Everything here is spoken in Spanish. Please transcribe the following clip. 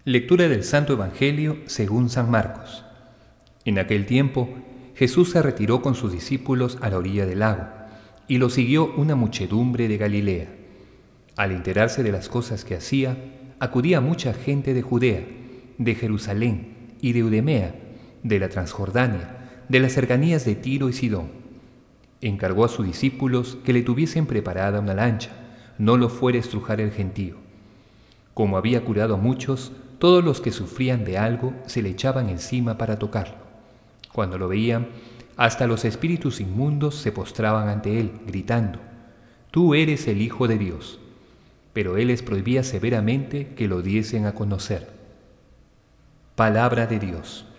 Lectura del Santo Evangelio según San Marcos. En aquel tiempo, Jesús se retiró con sus discípulos a la orilla del lago, y lo siguió una muchedumbre de Galilea. Al enterarse de las cosas que hacía, acudía mucha gente de Judea, de Jerusalén y de Idumea, de la Transjordania, de las cercanías de Tiro y Sidón. Encargó a sus discípulos que le tuviesen preparada una lancha, no lo fuera a estrujar el gentío. Como había curado a muchos, todos los que sufrían de algo se le echaban encima para tocarlo. Cuando lo veían, hasta los espíritus inmundos se postraban ante él, gritando: «Tú eres el Hijo de Dios». Pero él les prohibía severamente que lo diesen a conocer. Palabra de Dios.